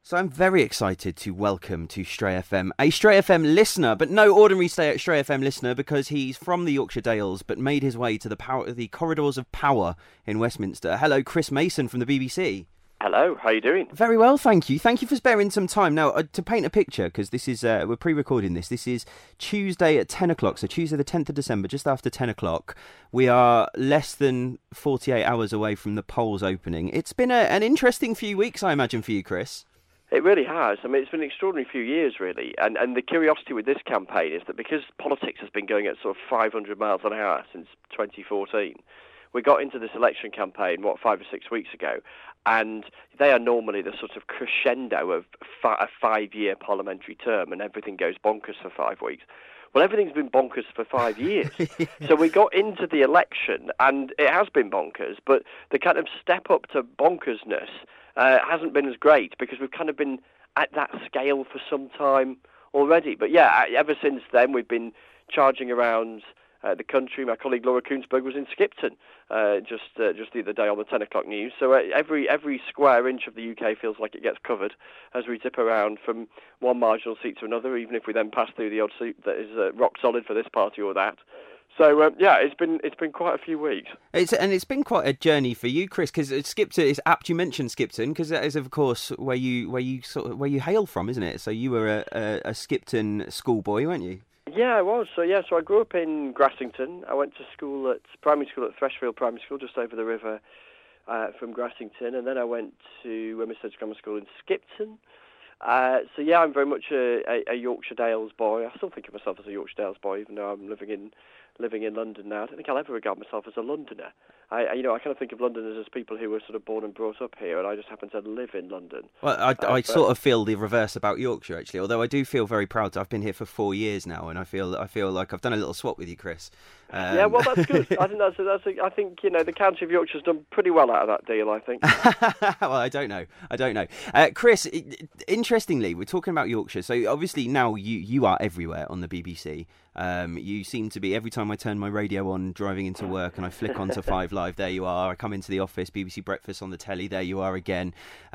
So I'm very excited to welcome to Stray FM a Stray FM listener, but no ordinary Stray FM listener, because he's from the Yorkshire Dales but made his way to the corridors of power in Westminster. Hello, Chris Mason from the BBC. Hello, how are you doing? Very well, thank you. Thank you for sparing some time. Now, to paint a picture, because this is we're pre-recording this. This is Tuesday at 10 o'clock, so Tuesday the 10th of December, just after 10 o'clock. We are less than 48 hours away from the polls opening. It's been an interesting few weeks, I imagine, for you, Chris. It really has. I mean, it's been an extraordinary few years, really. And the curiosity with this campaign is that because politics has been going at sort of 500 miles an hour since 2014, we got into this election campaign, 5 or 6 weeks ago, and they are normally the sort of crescendo of a 5-year parliamentary term, and everything goes bonkers for 5 weeks. Well, everything's been bonkers for 5 years. So we got into the election, and it has been bonkers, but the kind of step up to bonkersness hasn't been as great, because we've kind of been at that scale for some time already. But yeah, ever since then, we've been charging around the country. My colleague Laura Koonsberg was in Skipton just the other day on the 10 o'clock news. So every square inch of the UK feels like it gets covered as we dip around from one marginal seat to another, even if we then pass through the odd seat that is rock solid for this party or that. So yeah, it's been quite a few weeks. It's been quite a journey for you, Chris, because Skipton, it's apt you mentioned Skipton, because that is of course where you hail from, isn't it? So you were a Skipton schoolboy, weren't you? Yeah, I was. So I grew up in Grassington. I went to primary school at Freshfield Primary School, just over the river from Grassington, and then I went to Westminster Grammar School in Skipton. So yeah, I'm very much a Yorkshire Dales boy. I still think of myself as a Yorkshire Dales boy, even though I'm living in London now. I don't think I'll ever regard myself as a Londoner. I kind of think of Londoners as people who were sort of born and brought up here, and I just happen to live in London. Well, I sort of feel the reverse about Yorkshire, actually. Although I do feel very proud. I've been here for 4 years now, and I feel like I've done a little swap with you, Chris. Yeah, well, that's good. I think I think the county of Yorkshire's done pretty well out of that deal, I think. Well, I don't know. Chris, interestingly, we're talking about Yorkshire. So obviously now you are everywhere on the BBC. You seem to be, every time I turn my radio on driving into work and I flick onto 5 Live, there you are. I come into the office, BBC Breakfast on the telly, there you are again.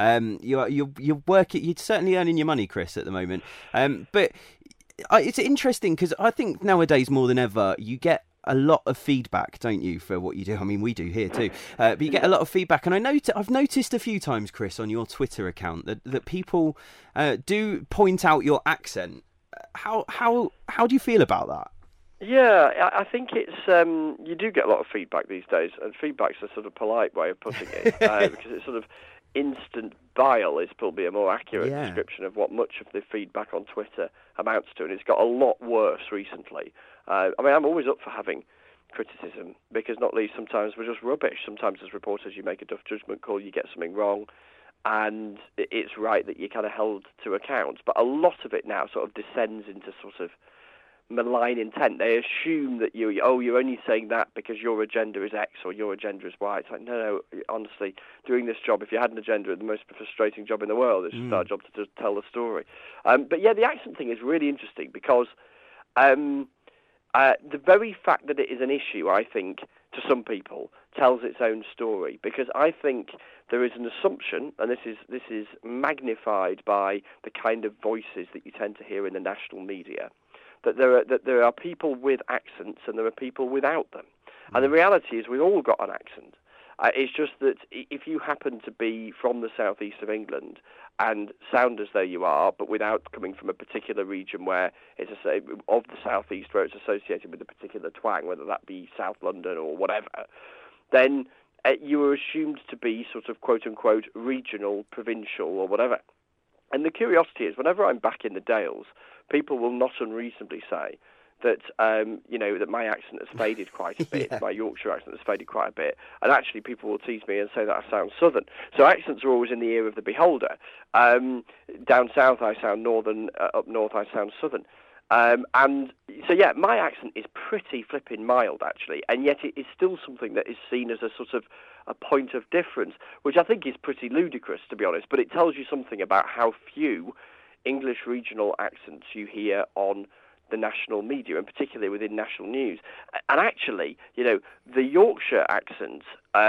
You're working, you're certainly earning your money, Chris, at the moment. But it's interesting because I think nowadays more than ever you get a lot of feedback, don't you, for what you do? I mean, we do here too. But you get a lot of feedback, and I've noticed a few times, Chris, on your Twitter account that people do point out your accent. How do you feel about that? Yeah, I think it's you do get a lot of feedback these days, and feedback's a sort of polite way of putting it, because it's sort of instant bile is probably a more accurate description of what much of the feedback on Twitter amounts to, and it's got a lot worse recently. I mean, I'm always up for having criticism, because not least sometimes we're just rubbish. Sometimes as reporters you make a duff judgment call, you get something wrong, and it's right that you're kind of held to account. But a lot of it now sort of descends into sort of malign intent. They assume that you're only saying that because your agenda is X or your agenda is Y. It's like, no, honestly, doing this job, if you had an agenda, the most frustrating job in the world. It's just our job to just tell the story. But yeah, the accent thing is really interesting, because the very fact that it is an issue, I think, to some people, tells its own story. Because I think there is an assumption, and this is magnified by the kind of voices that you tend to hear in the national media, that there are people with accents and there are people without them. And the reality is we've all got an accent. It's just that if you happen to be from the southeast of England and sound as though you are, but without coming from a particular region where it's of the southeast where it's associated with a particular twang, whether that be South London or whatever, then you are assumed to be sort of quote-unquote regional, provincial or whatever. And the curiosity is, whenever I'm back in the Dales, people will not unreasonably say that that my accent has faded quite a bit, my Yorkshire accent has faded quite a bit, and actually people will tease me and say that I sound southern. So accents are always in the ear of the beholder. Down south I sound northern, up north I sound southern. And so yeah, my accent is pretty flipping mild actually, and yet it is still something that is seen as a sort of a point of difference, which I think is pretty ludicrous, to be honest, but it tells you something about how few English regional accents you hear on the national media, and particularly within national news. And actually, the Yorkshire accents,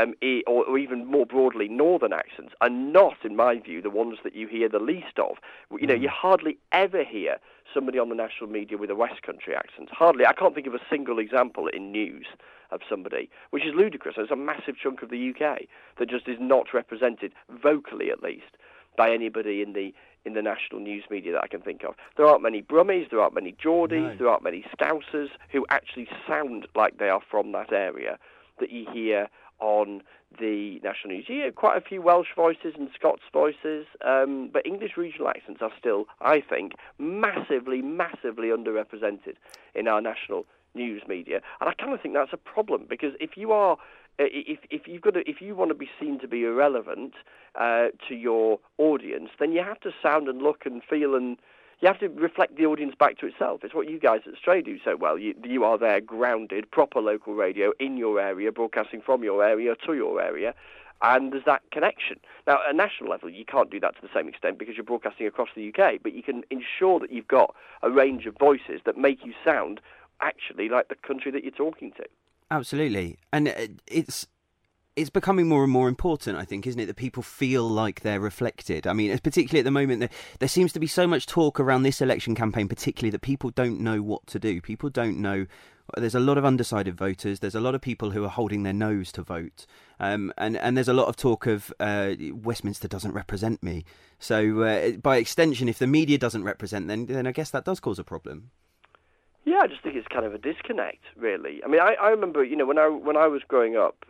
or even more broadly, northern accents, are not, in my view, the ones that you hear the least of. You hardly ever hear somebody on the national media with a West Country accent. Hardly. I can't think of a single example in news of somebody, which is ludicrous. There's a massive chunk of the UK that just is not represented, vocally at least, by anybody in the national news media that I can think of. There aren't many Brummies, there aren't many Geordies, There aren't many Scousers who actually sound like they are from that area that you hear on the national news. You hear quite a few Welsh voices and Scots voices, but English regional accents are still, I think, massively, massively underrepresented in our national news media. And I kind of think that's a problem, because if you are if you want to be seen to be irrelevant to your audience, then you have to sound and look and feel, and you have to reflect the audience back to itself. It's what you guys at Stray do so well. You are there, grounded, proper local radio in your area, broadcasting from your area to your area, and there's that connection. Now, at a national level, you can't do that to the same extent because you're broadcasting across the UK, but you can ensure that you've got a range of voices that make you sound actually like the country that you're talking to. Absolutely. And it's becoming more and more important, I think, isn't it, that people feel like they're reflected. I mean, particularly at the moment, there seems to be so much talk around this election campaign, particularly, that people don't know what to do. People don't know. There's a lot of undecided voters. There's a lot of people who are holding their nose to vote. And there's a lot of talk of Westminster doesn't represent me. So by extension, if the media doesn't represent, then I guess that does cause a problem. Yeah, I just think it's kind of a disconnect, really. I mean, I remember, when I was growing up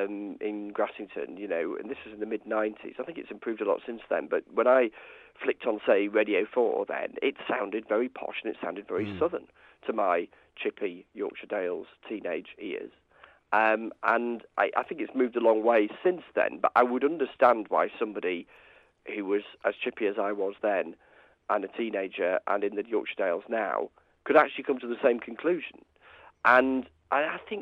in Grassington, and this was in the mid-90s. I think it's improved a lot since then. But when I flicked on, say, Radio 4 then, it sounded very posh and it sounded very southern to my chippy Yorkshire Dales teenage ears. And I think it's moved a long way since then. But I would understand why somebody who was as chippy as I was then and a teenager and in the Yorkshire Dales now could actually come to the same conclusion. And I think,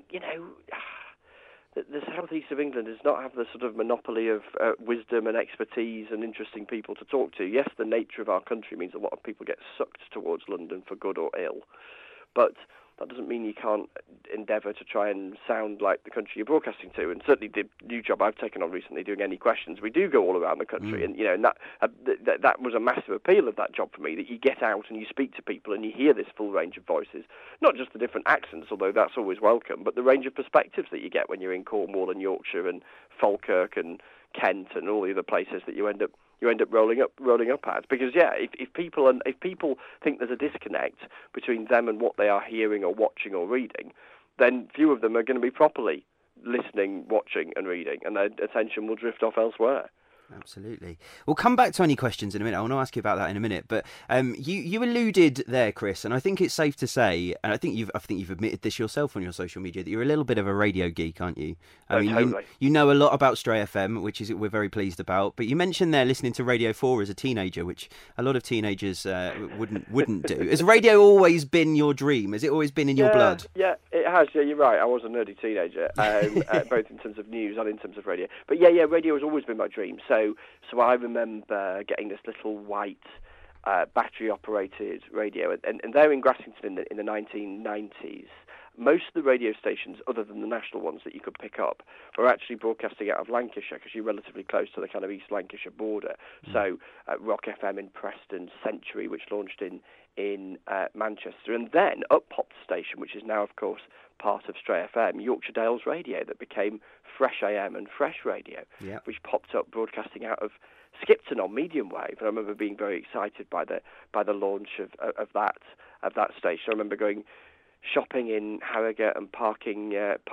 the southeast of England does not have the sort of monopoly of wisdom and expertise and interesting people to talk to. Yes, the nature of our country means a lot of people get sucked towards London for good or ill, but that doesn't mean you can't endeavour to try and sound like the country you're broadcasting to. And certainly the new job I've taken on recently, doing Any Questions, we do go all around the country. And, and that was a massive appeal of that job for me, that you get out and you speak to people and you hear this full range of voices, not just the different accents, although that's always welcome, but the range of perspectives that you get when you're in Cornwall and Yorkshire and Falkirk and Kent and all the other places that you end up rolling up at. Because if people think there's a disconnect between them and what they are hearing or watching or reading, then few of them are going to be properly listening, watching and reading, and their attention will drift off elsewhere. Absolutely. We'll come back to Any Questions in a minute. I want to ask you about that in a minute. But you alluded there, Chris, and I think it's safe to say, and I think you've admitted this yourself on your social media, that you're a little bit of a radio geek, aren't you? I mean, totally. You know a lot about Stray FM, which we're very pleased about. But you mentioned there listening to Radio 4 as a teenager, which a lot of teenagers wouldn't do. Has radio always been your dream? Has it always been in your blood? Yeah, it has. Yeah, you're right. I was a nerdy teenager, both in terms of news and in terms of radio. But radio has always been my dream. So I remember getting this little white battery-operated radio, and there in Grassington in the 1990s, most of the radio stations, other than the national ones that you could pick up, were actually broadcasting out of Lancashire, because you're relatively close to the kind of East Lancashire border. So Rock FM in Preston, Century, which launched in Manchester, and then up popped the station, which is now, of course, part of Stray FM, Yorkshire Dales Radio, that became Fresh AM and Fresh Radio, which popped up broadcasting out of Skipton on medium wave. And I remember being very excited by the launch of that station. I remember going shopping in Harrogate and parking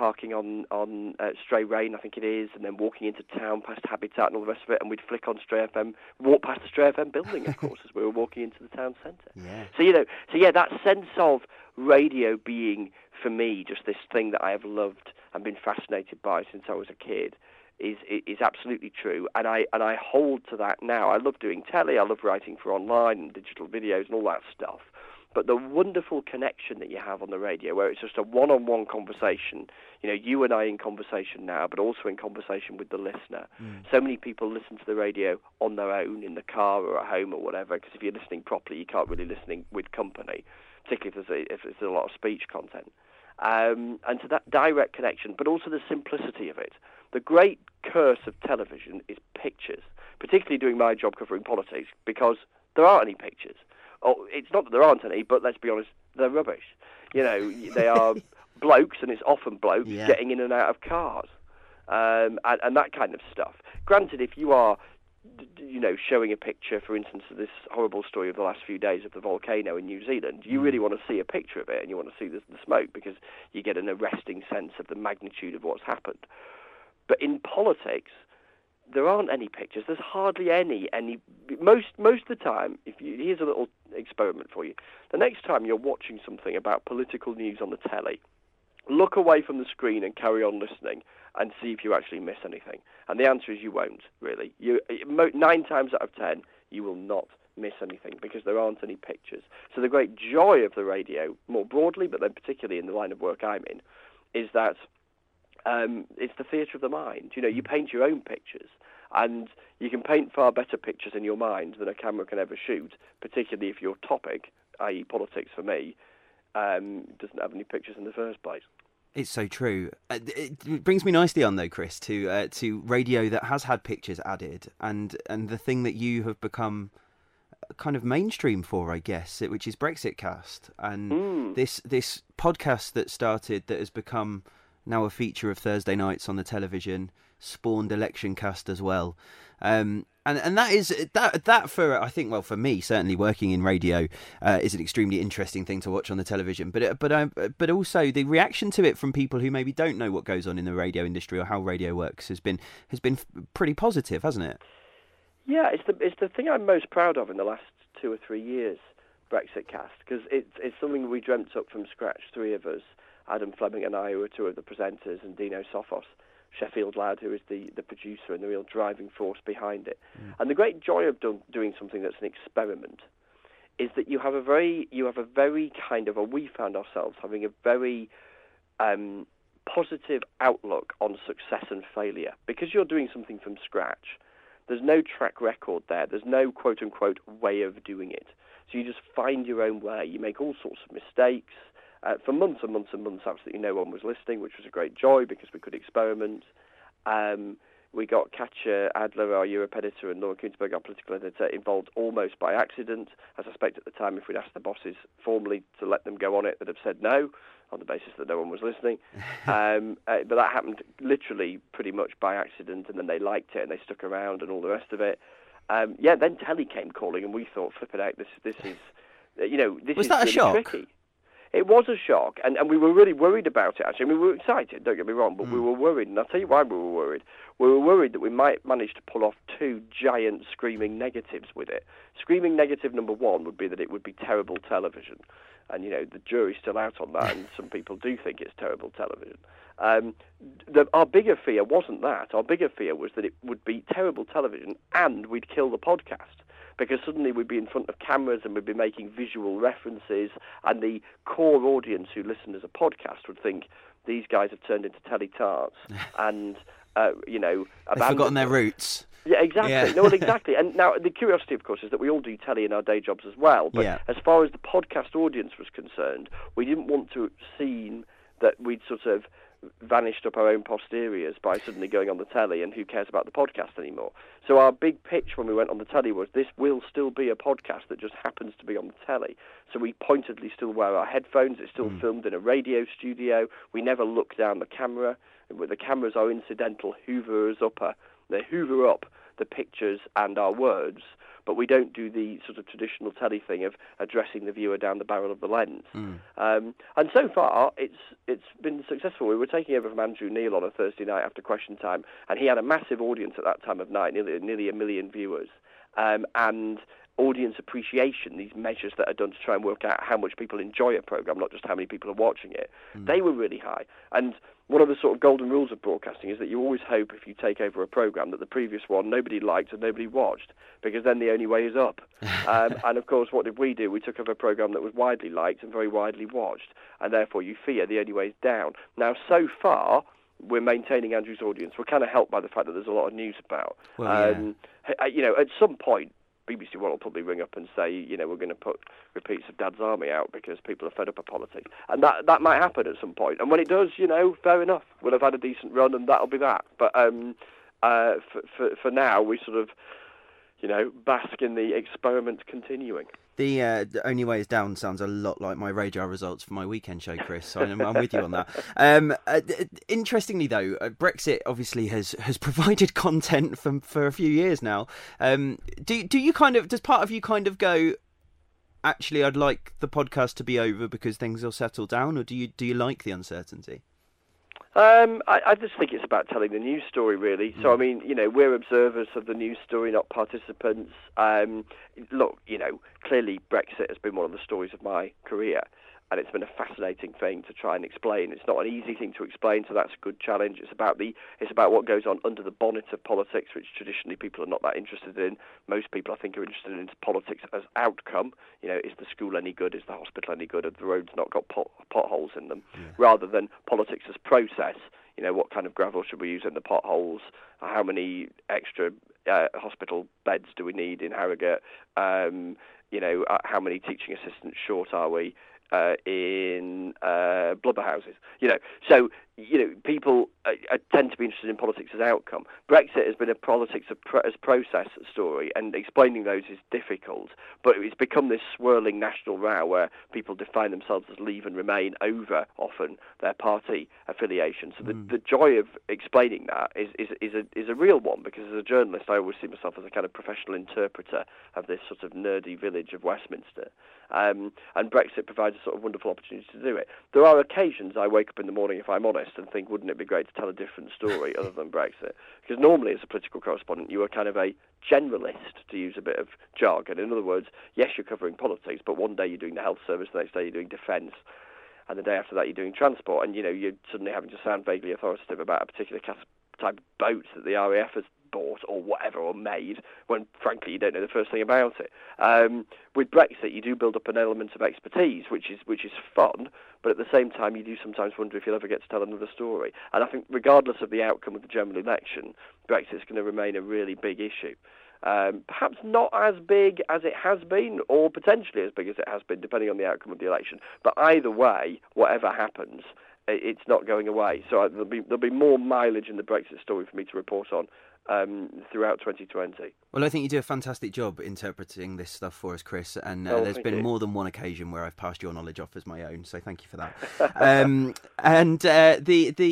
on Stray Rain, I think it is, and then walking into town past Habitat and all the rest of it, and we'd flick on Stray FM, walk past the Stray FM building, of course, as we were walking into the town centre. Yeah. So that sense of radio being, for me, just this thing that I have loved and been fascinated by since I was a kid is absolutely true, and I hold to that now. I love doing telly, I love writing for online and digital videos and all that stuff. but the wonderful connection that you have on the radio, where it's just a one-on-one conversation, you and I in conversation now, but also in conversation with the listener. So many people listen to the radio on their own, in the car or at home or whatever, because if you're listening properly, you can't really listen with company, particularly if there's a lot of speech content. And so that direct connection, but also the simplicity of it. The great curse of television is pictures, particularly doing my job covering politics, because there aren't any pictures. Oh, it's not that there aren't any, but let's be honest, they're rubbish. They are blokes, and it's often blokes, getting in and out of cars, and that kind of stuff. Granted, if you are, showing a picture, for instance, of this horrible story of the last few days of the volcano in New Zealand, you really want to see a picture of it, and you want to see the smoke, because you get an arresting sense of the magnitude of what's happened. But in politics, there aren't any pictures. There's hardly any. Most of the time, here's a little experiment for you. The next time you're watching something about political news on the telly, look away from the screen and carry on listening and see if you actually miss anything. And the answer is you won't, really. 9 times out of 10, you will not miss anything because there aren't any pictures. So the great joy of the radio, more broadly, but then particularly in the line of work I'm in, is that it's the theatre of the mind. You paint your own pictures, and you can paint far better pictures in your mind than a camera can ever shoot, particularly if your topic, i.e. politics for me, doesn't have any pictures in the first place. It's so true. It brings me nicely on, though, Chris, to radio that has had pictures added, and the thing that you have become kind of mainstream for, I guess, which is Brexitcast, and this podcast that started, that has become now a feature of Thursday nights on the television, spawned ElectionCast as well. And that is that for, I think, well, for me certainly, working in radio is an extremely interesting thing to watch on the television. But also the reaction to it from people who maybe don't know what goes on in the radio industry or how radio works has been pretty positive, hasn't it? Yeah, it's the thing I'm most proud of in the last 2 or 3 years, Brexitcast, because it's something we dreamt up from scratch, 3 of us, Adam Fleming and I, who are 2 of the presenters, and Dino Sophos, Sheffield lad, who is the producer and the real driving force behind it. And the great joy of doing something that's an experiment is that you have a very kind of, we found ourselves having a very positive outlook on success and failure. Because you're doing something from scratch, there's no track record there. There's no quote-unquote way of doing it. So you just find your own way. You make all sorts of mistakes. For months and months and months, absolutely no one was listening, which was a great joy because we could experiment. We got Katja Adler, our Europe editor, and Laura Kuenssberg, our political editor, involved almost by accident. I suspect at the time, if we'd asked the bosses formally to let them go on it, they'd have said no, on the basis that no one was listening. But that happened literally pretty much by accident, and then they liked it and they stuck around and all the rest of it. Then telly came calling, and we thought, flipping out, this is, this was is that really a shock? Tricky. It was a shock, and we were really worried about it, actually. I mean, we were excited, don't get me wrong, but we were worried, and I'll tell you why we were worried. We were worried that we might manage to pull off 2 giant screaming negatives with it. Screaming negative number 1 would be that it would be terrible television, and, the jury's still out on that, and some people do think it's terrible television. Our bigger fear wasn't that. Our bigger fear was that it would be terrible television, and we'd kill the podcast. Because suddenly we'd be in front of cameras and we'd be making visual references, and the core audience who listen as a podcast would think these guys have turned into telly tarts and, they've forgotten their roots. Yeah, exactly. Yeah. No, well, exactly. And now the curiosity, of course, is that we all do telly in our day jobs as well. But as far as the podcast audience was concerned, we didn't want to seem that we'd sort of vanished up our own posteriors by suddenly going on the telly, and who cares about the podcast anymore? So our big pitch when we went on the telly was, this will still be a podcast that just happens to be on the telly. So we pointedly still wear our headphones. It's still filmed in a radio studio. We never look down the camera. The cameras are incidental hooverers upper. They hoover up the pictures and our words, but we don't do the sort of traditional telly thing of addressing the viewer down the barrel of the lens. And so far, it's been successful. We were taking over from Andrew Neil on a Thursday night after Question Time, and he had a massive audience at that time of night, nearly 1 million viewers. And audience appreciation, these measures that are done to try and work out how much people enjoy a programme, not just how many people are watching it, they were really high. And one of the sort of golden rules of broadcasting is that you always hope, if you take over a programme, that the previous one nobody liked and nobody watched, because then the only way is up. And of course, what did we do? We took over a programme that was widely liked and very widely watched, and therefore you fear the only way is down. Now, so far, we're maintaining Andrew's audience. We're kind of helped by the fact that there's a lot of news about. Well, At some point, BBC One will probably ring up and say, we're going to put repeats of Dad's Army out because people are fed up of politics. And that might happen at some point. And when it does, fair enough. We'll have had a decent run and that'll be that. But for now, we sort of, bask in the experiment continuing. The only way is down sounds a lot like my radar results for my weekend show, Chris. So I'm with you on that. Interestingly, though, Brexit obviously has provided content for a few years now. Do you does part of you kind of go, actually, I'd like the podcast to be over because things will settle down, or do you like the uncertainty? I just think it's about telling the news story, really. So, I mean, we're observers of the news story, not participants. Look, clearly Brexit has been one of the stories of my career, and it's been a fascinating thing to try and explain. It's not an easy thing to explain, so that's a good challenge. It's about what goes on under the bonnet of politics, which traditionally people are not that interested in. Most people, I think, are interested in politics as outcome. Is the school any good? Is the hospital any good? Have the roads not got potholes in them? Yeah. Rather than politics as process. What kind of gravel should we use in the potholes? How many extra hospital beds do we need in Harrogate? How many teaching assistants short are we in blubber houses? So people tend to be interested in politics as outcome. Brexit has been a politics as process story, and explaining those is difficult. But it's become this swirling national row where people define themselves as Leave and Remain over often their party affiliation. So the joy of explaining that is a real one, because as a journalist, I always see myself as a kind of professional interpreter of this sort of nerdy village of Westminster. And Brexit provides a sort of wonderful opportunity to do it. There are occasions I wake up in the morning, if I'm honest, and think, wouldn't it be great to tell a different story other than Brexit? Because normally, as a political correspondent, you are kind of a generalist, to use a bit of jargon. In other words, yes, you're covering politics, but one day you're doing the health service, the next day you're doing defence, and the day after that you're doing transport, and you're suddenly having to sound vaguely authoritative about a particular type of boat that the RAF has bought or whatever, or made, when frankly you don't know the first thing about it. With Brexit, you do build up an element of expertise, which is fun, but at the same time you do sometimes wonder if you'll ever get to tell another story. And I think regardless of the outcome of the general election, Brexit's going to remain a really big issue. Perhaps not as big as it has been, or potentially as big as it has been, depending on the outcome of the election. But either way, whatever happens, it's not going away. So there'll be more mileage in the Brexit story for me to report on throughout 2020. Well, I think you do a fantastic job interpreting this stuff for us, Chris, and there's been more than one occasion where I've passed your knowledge off as my own, so thank you for that.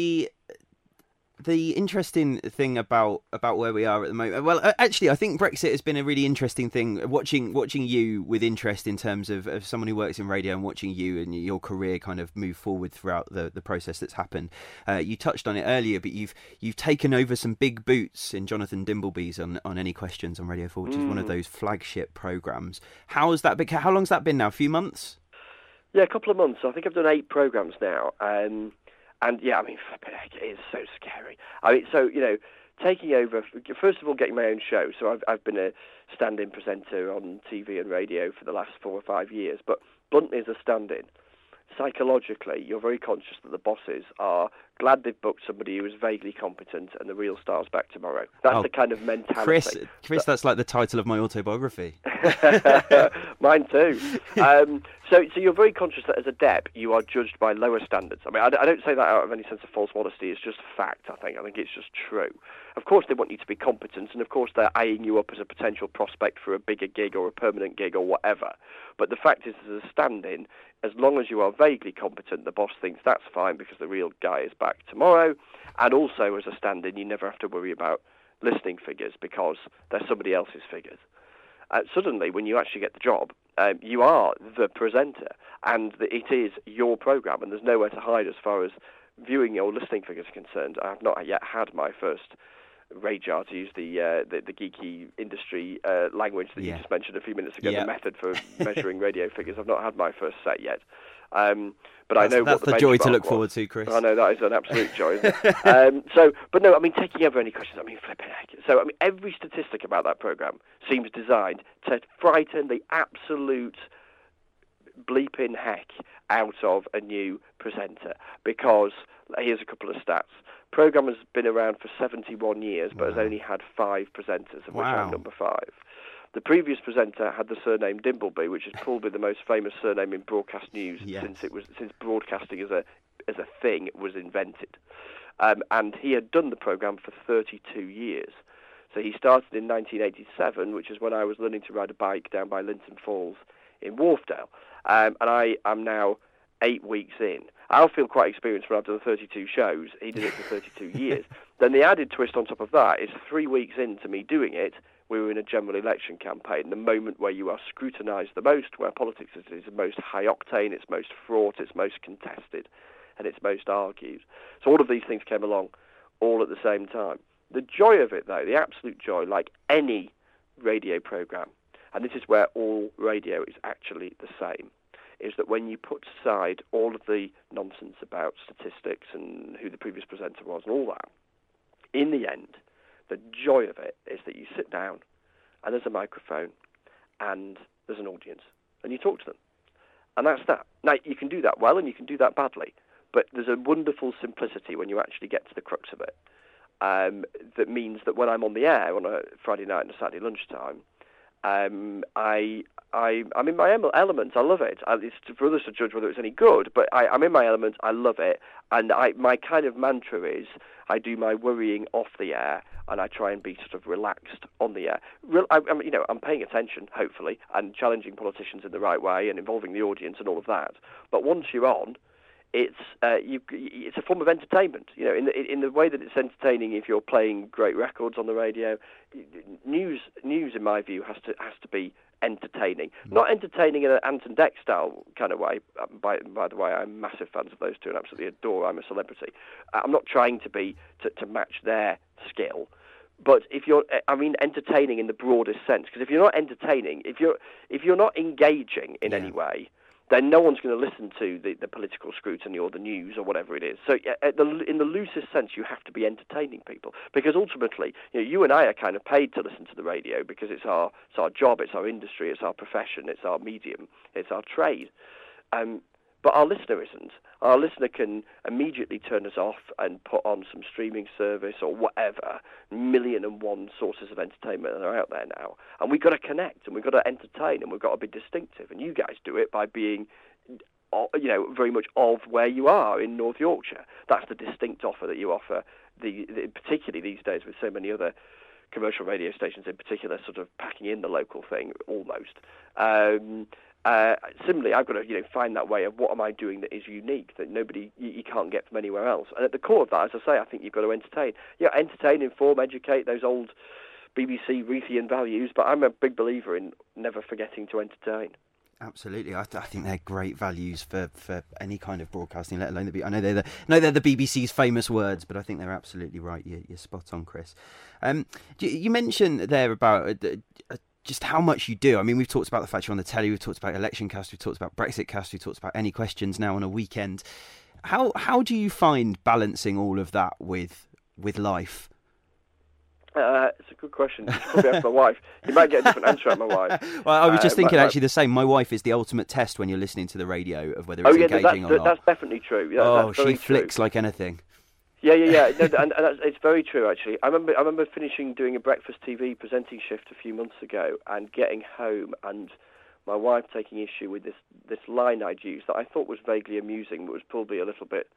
The interesting thing about where we are at the moment, well, actually, I think Brexit has been a really interesting thing, watching you with interest in terms of someone who works in radio, and watching you and your career kind of move forward throughout the process that's happened. You touched on it earlier, but you've taken over some big boots in Jonathan Dimbleby's on Any Questions on Radio 4, which is one of those flagship programmes. How long's that been now? A few months? Yeah, a couple of months. I think I've done 8 programmes now. And yeah, I mean, it is so scary. I mean, so, taking over, first of all, getting my own show. So I've been a stand-in presenter on TV and radio for the last 4 or 5 years. But bluntly, as a stand-in, psychologically, you're very conscious that the bosses are glad they've booked somebody who is vaguely competent, and the real star's back tomorrow. That's the kind of mentality. Chris, that's like the title of my autobiography. Mine too. So you're very conscious that as a dep, you are judged by lower standards. I mean, I don't say that out of any sense of false modesty. It's just fact, I think. I think it's just true. Of course, they want you to be competent, and of course, they're eyeing you up as a potential prospect for a bigger gig or a permanent gig or whatever. But the fact is, as a stand-in, as long as you are vaguely competent, the boss thinks that's fine because the real guy is back tomorrow. And also, as a stand-in, you never have to worry about listening figures because they're somebody else's figures. Suddenly, when you actually get the job, you are the presenter, and it is your programme, and there's nowhere to hide as far as viewing or listening figures are concerned. I have not yet had my first radar, to use the geeky industry language that you just mentioned a few minutes ago, the method for measuring radio figures. I've not had my first set yet. But I know that's what the joy to look was. forward to, Chris. I know that is an absolute joy, isn't it? But no, I mean, taking over any questions, I mean, flipping heck. So, I mean, every statistic about that programme seems designed to frighten the absolute bleeping heck out of a new presenter. Because, here's a couple of stats. Programme has been around for 71 years, but has only had 5 presenters, of which I'm number 5. The previous presenter had the surname Dimbleby, which is probably the most famous surname in broadcast news since broadcasting as a thing was invented. And he had done the programme for 32 years. So he started in 1987, which is when I was learning to ride a bike down by Linton Falls in Wharfdale. And I am now 8 weeks in. I'll feel quite experienced when I've done 32 shows. He did it for 32 years. Then the added twist on top of that is 3 weeks into me doing it, we were in a general election campaign, the moment where you are scrutinised the most, where politics is most high octane, it's most fraught, it's most contested, and it's most argued. So all of these things came along all at the same time. The joy of it, though, the absolute joy, like any radio programme, and this is where all radio is actually the same, is that when you put aside all of the nonsense about statistics and who the previous presenter was and all that, in the end, the joy of it is that you sit down and there's a microphone and there's an audience and you talk to them. And that's that. Now, you can do that well and you can do that badly, but there's a wonderful simplicity when you actually get to the crux of it. That means that when I'm on the air on a Friday night and a Saturday lunchtime, I'm in my element. I love it. It's for others to judge whether it's any good, but I'm in my element. I love it, and my kind of mantra is I do my worrying off the air, and I try and be sort of relaxed on the air. I'm paying attention, hopefully, and challenging politicians in the right way, and involving the audience and all of that. But once you're on, it's a form of entertainment. You know, in the way that it's entertaining if you're playing great records on the radio. News, in my view, has to be entertaining. Not entertaining in an Anton Deck style kind of way. By the way, I'm massive fans of those two and absolutely adore I'm a Celebrity. I'm not trying to be to match their skill. But entertaining in the broadest sense. Because if you're not entertaining, if you're not engaging in any way, then no one's going to listen to the political scrutiny or the news or whatever it is. So in the loosest sense, you have to be entertaining people. Because ultimately, you and I are kind of paid to listen to the radio because it's our job, it's our industry, it's our profession, it's our medium, it's our trade. But our listener isn't. Our listener can immediately turn us off and put on some streaming service or whatever. 1,000,001 sources of entertainment that are out there now. And we've got to connect and we've got to entertain and we've got to be distinctive. And you guys do it by being, very much of where you are in North Yorkshire. That's the distinct offer that you offer, particularly these days with so many other commercial radio stations in particular sort of packing in the local thing almost. Similarly, I've got to find that way of what am I doing that is unique, that you can't get from anywhere else. And at the core of that, as I say, I think you've got to entertain. Entertain, inform, educate, those old BBC Reithian values, but I'm a big believer in never forgetting to entertain. Absolutely, I think they're great values for any kind of broadcasting, let alone the. I know they're the BBC's famous words, but I think they're absolutely right. You're spot on, Chris. You mentioned there about just how much you do. I mean, we've talked about the fact you're on the telly, we've talked about Election Cast, we've talked about Brexit Cast, we've talked about Any Questions now on a weekend. How do you find balancing all of that with life? It's a good question. You should probably ask my wife. You might get a different answer out of my wife. Well, I was just thinking actually the same. My wife is the ultimate test when you're listening to the radio of whether it's engaging or not. That's definitely true. She flicks like anything. Yeah. No, and it's very true, actually. I remember finishing doing a breakfast TV presenting shift a few months ago and getting home and my wife taking issue with this line I'd used that I thought was vaguely amusing, but was probably a little bit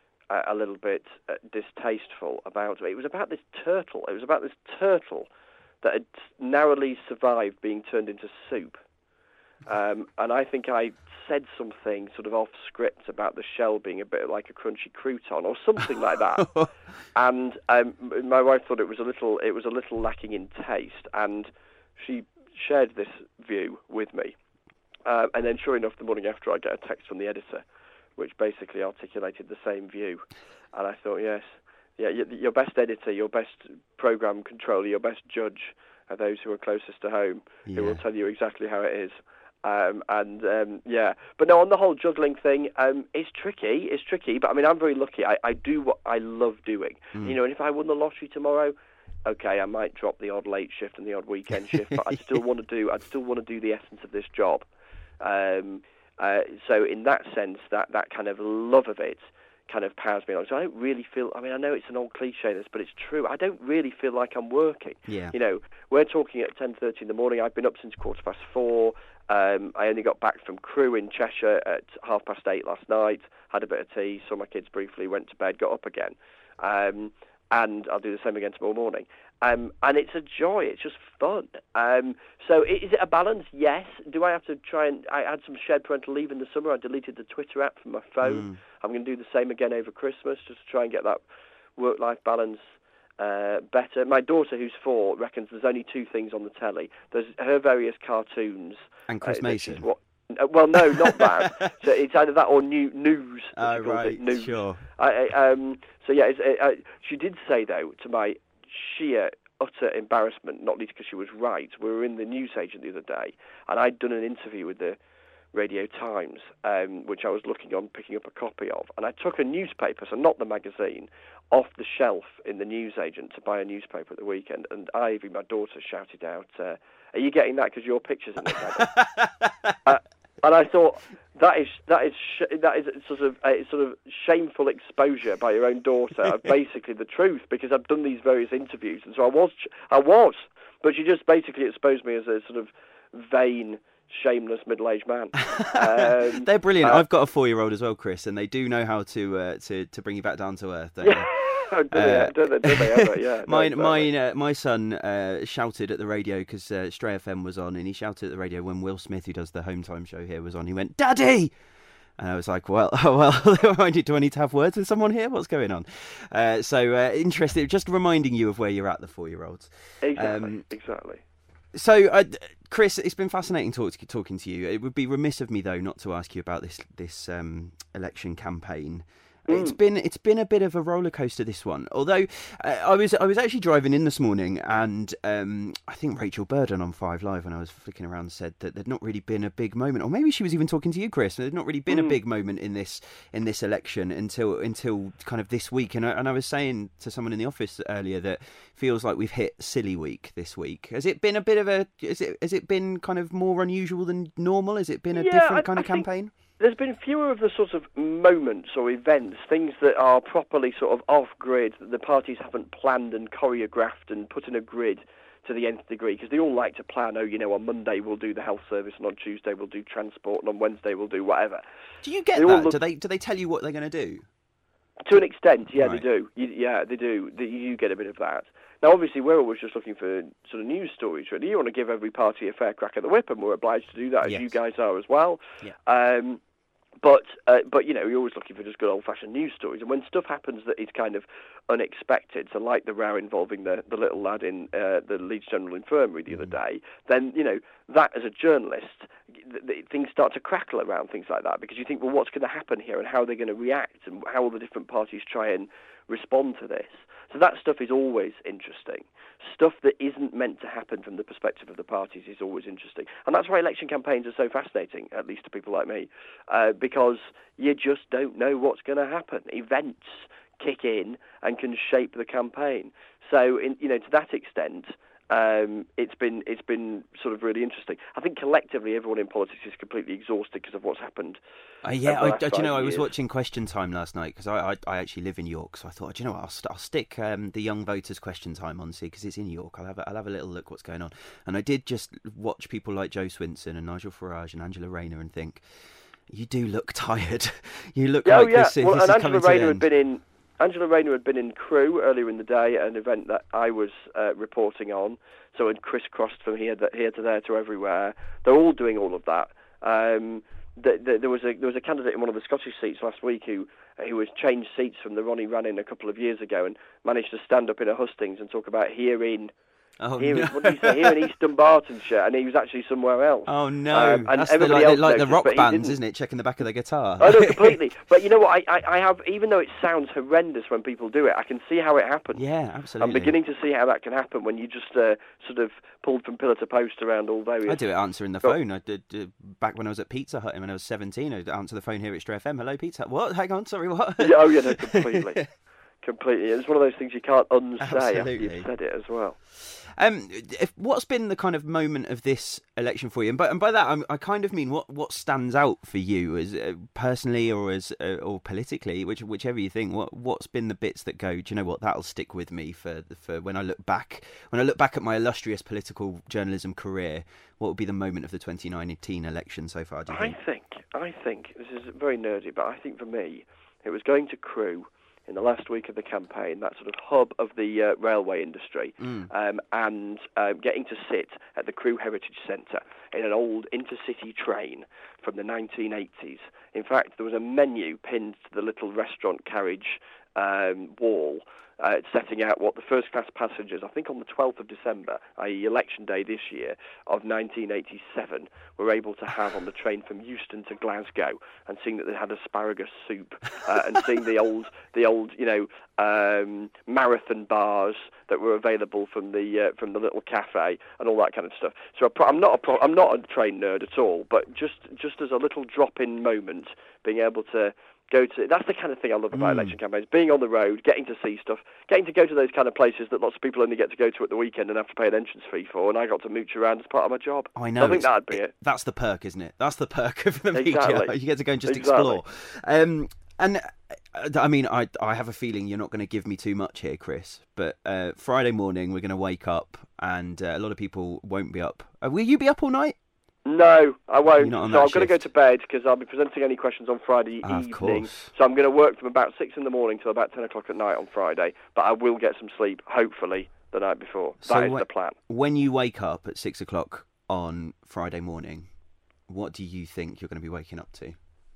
distasteful about it. It was about this turtle. It was about this turtle that had narrowly survived being turned into soup. And I think I said something sort of off script about the shell being a bit like a crunchy crouton or something like that. And my wife thought it was a little lacking in taste, and she shared this view with me. And then, sure enough, the morning after, I get a text from the editor, which basically articulated the same view. And I thought, yes, Yeah, your best editor, your best program controller, your best judge are those who are closest to home, who will tell you exactly how it is. But no, on the whole juggling thing, it's tricky. But I mean, I'm very lucky. I do what I love doing. You know, and if I won the lottery tomorrow, okay, I might drop the odd late shift and the odd weekend shift, but I'd still want to do the essence of this job. So in that sense, that kind of love of it kind of powers me along. So I don't really feel, I mean, I know it's an old cliche, this, but it's true. I don't really feel like I'm working. Yeah. You know, we're talking at 10:30 in the morning. I've been up since 4:15. I only got back from Crewe in Cheshire at 8:30 last night, had a bit of tea, saw my kids briefly, went to bed, got up again. And I'll do the same again tomorrow morning. And it's a joy. It's just fun. So is it a balance? Yes. Do I have to try and... I had some shared parental leave in the summer. I deleted the Twitter app from my phone. I'm going to do the same again over Christmas, just to try and get that work-life balance better. My daughter, who's 4, reckons there's only 2 things on the telly. There's her various cartoons. And Chris Mason. Well, no, not that. So it's either that or news. Oh, right, news. Sure. So yeah, she did say, though, to my sheer utter embarrassment, not least because she was right, we were in the newsagent the other day, and I'd done an interview with the Radio Times, which I was picking up a copy of, and I took a newspaper, so not the magazine, off the shelf in the newsagent to buy a newspaper at the weekend, and Ivy, my daughter, shouted out, "Are you getting that because your picture's in it?" And I thought that is sort of shameful exposure by your own daughter of basically the truth, because I've done these various interviews, and so I was, but she just basically exposed me as a sort of vain, shameless middle-aged man. They're brilliant. I've got a 4-year-old as well, Chris, and they do know how to bring you back down to earth. Don't they? Do they ever? Yeah. My son shouted at the radio because Stray FM was on, and he shouted at the radio when Will Smith, who does the home time show here, was on. He went, "Daddy!" And I was like, well, do I need to have words with someone here? What's going on? Interesting. Just reminding you of where you're at, the 4-year-olds. Exactly. So, Chris, it's been fascinating talking to you. It would be remiss of me, though, not to ask you about this election campaign. It's been a bit of a roller coaster, this one. Although I was actually driving in this morning, and I think Rachel Burden on 5 Live, when I was flicking around, said that there'd not really been a big moment, or maybe she was even talking to you, Chris. There'd not really been a big moment in this election until kind of this week. And I was saying to someone in the office earlier that feels like we've hit silly week this week. Has it been a bit of a? Has it been kind of more unusual than normal? Has it been a different kind of campaign? There's been fewer of the sort of moments or events, things that are properly sort of off-grid, that the parties haven't planned and choreographed and put in a grid to the nth degree, because they all like to plan, on Monday we'll do the health service, and on Tuesday we'll do transport, and on Wednesday we'll do whatever. Do you get that? Do they tell you what they're going to do? To an extent, yeah, right. They do. They do. You get a bit of that. Now, obviously, we're always just looking for sort of news stories, really. You want to give every party a fair crack at the whip, and we're obliged to do that, as you guys are as well. Yeah. But you're always looking for just good old-fashioned news stories. And when stuff happens that is kind of unexpected, so like the row involving the little lad in the Leeds General Infirmary the other day, then, that as a journalist, things start to crackle around things like that, because you think, well, what's going to happen here, and how are they going to react, and how will the different parties try and respond to this? So that stuff is always interesting. Stuff that isn't meant to happen from the perspective of the parties is always interesting. And that's why election campaigns are so fascinating, at least to people like me, because you just don't know what's going to happen. Events kick in and can shape the campaign. So, to that extent, it's been sort of really interesting. I think collectively everyone in politics is completely exhausted because of what's happened. I was watching Question Time last night, because I actually live in York, so I thought, I'll stick the Young Voters Question Time on, see, because it's in York. I'll have a little look what's going on, and I did just watch people like Joe Swinson and Nigel Farage and Angela Rayner and think, you do look tired. You look this is coming to an end. Angela Rayner had been in Crewe earlier in the day at an event that I was reporting on, so it crisscrossed from here to there to everywhere. They're all doing all of that. There was a candidate in one of the Scottish seats last week who was changed seats from the Ronnie ran in a couple of years ago, and managed to stand up in a hustings and talk about herein Oh, here, no. what did he say? Here in East Dunbartonshire, and he was actually somewhere else. Oh, no. And That's everybody else like the noticed, rock but he bands, didn't. isn't it? Checking the back of their guitar. Oh, no, completely. But you know what? I have, even though it sounds horrendous when people do it, I can see how it happens. Yeah, absolutely. I'm beginning to see how that can happen when you just sort of pulled from pillar to post around all various... I do it answering the phone. I did back when I was at Pizza Hut and when I was 17. I'd answer the phone here at Stray FM. Hello, Pizza Hut. What? Hang on, sorry, what? Yeah, oh, yeah, no, completely. Completely. It's one of those things you can't unsay Absolutely. after you've said it as well. What's been the kind of moment of this election for you? And by that, I kind of mean what stands out for you as personally or as or politically, whichever you think. What's been the bits that go? Do you know what, that'll stick with me for when I look back at my illustrious political journalism career? What would be the moment of the 2019 election so far? Do you think? I think this is very nerdy, but I think for me, it was going to Crewe in the last week of the campaign, that sort of hub of the railway industry, and getting to sit at the Crewe Heritage Centre in an old intercity train from the 1980s. In fact, there was a menu pinned to the little restaurant carriage wall setting out what the first-class passengers, I think on the 12th of December, i.e. Election Day this year, of 1987, were able to have on the train from Euston to Glasgow, and seeing that they had asparagus soup, and seeing the old marathon bars that were available from the little cafe and all that kind of stuff. So I'm not a train nerd at all, but just as a little drop-in moment, being able to that's the kind of thing I love about election campaigns, being on the road, getting to see stuff, getting to go to those kind of places that lots of people only get to go to at the weekend and have to pay an entrance fee for, and I got to mooch around as part of my job. I know. So I think that'd be it. That's the perk, isn't it? That's the perk of the Exactly. media. You get to go and just explore. And I mean, I have a feeling you're not going to give me too much here, Chris, but Friday morning we're going to wake up and a lot of people won't be up. Will you be up all night? No, I won't. So I'm going to go shift? to bed because I'll be presenting any questions on Friday evening. Of course. So I'm going to work from about 6 in the morning till about 10 o'clock at night on Friday. But I will get some sleep, hopefully, the night before. That is the plan. When you wake up at 6 o'clock on Friday morning, what do you think you're going to be waking up to?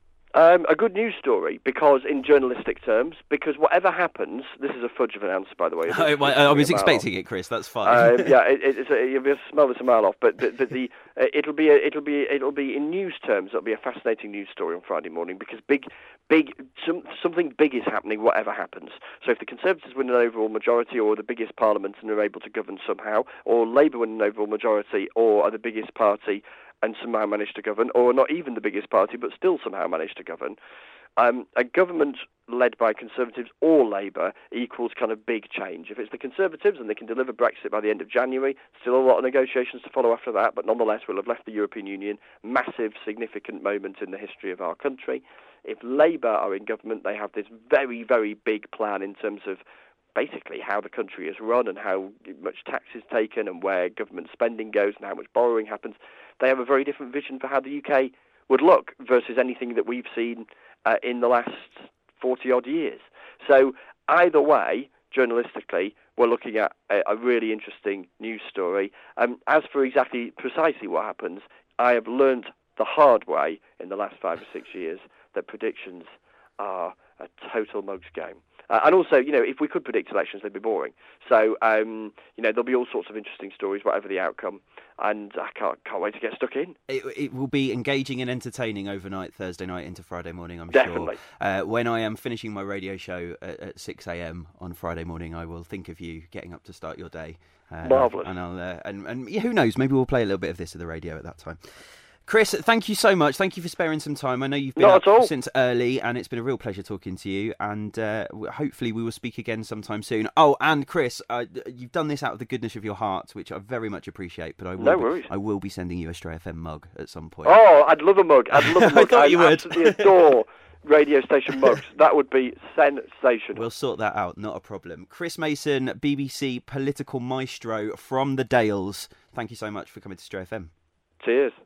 A good news story, because in journalistic terms, because whatever happens, this is a fudge of an answer, by the way. I was expecting it, Chris. That's fine. Yeah, you'll be able to smell this a mile off, but it'll be in news terms. It'll be a fascinating news story on Friday morning because something big is happening, whatever happens. So if the Conservatives win an overall majority, or the biggest parliament and are able to govern somehow, or Labour win an overall majority, or are the biggest party and somehow manage to govern, or not even the biggest party, but still somehow manage to govern, a government led by Conservatives or Labour equals kind of big change. If it's the Conservatives and they can deliver Brexit by the end of January, still a lot of negotiations to follow after that, but nonetheless we'll have left the European Union. Massive, significant moment in the history of our country. If Labour are in government, they have this very, very big plan in terms of basically how the country is run and how much tax is taken and where government spending goes and how much borrowing happens. They have a very different vision for how the UK would look versus anything that we've seen in the last 40-odd years. So either way, journalistically, we're looking at a really interesting news story. As for precisely what happens, I have learned the hard way in the last 5 or 6 years that predictions are a total mug's game. And also, if we could predict elections, they'd be boring. So, there'll be all sorts of interesting stories, whatever the outcome. And I can't wait to get stuck in. It will be engaging and entertaining overnight, Thursday night into Friday morning, I'm Definitely. sure. When I am finishing my radio show at 6 a.m. on Friday morning, I will think of you getting up to start your day. Marvellous. And I'll and who knows, maybe we'll play a little bit of this at the radio at that time. Chris, thank you so much. Thank you for sparing some time. I know you've been up since early, and it's been a real pleasure talking to you. And hopefully we will speak again sometime soon. Oh, and Chris, you've done this out of the goodness of your heart, which I very much appreciate. But I will be sending you a Stray FM mug at some point. Oh, I'd love a mug. I'd love a mug. I thought you would. Absolutely adore radio station mugs. That would be sensational. We'll sort that out. Not a problem. Chris Mason, BBC political maestro from the Dales. Thank you so much for coming to Stray FM. Cheers.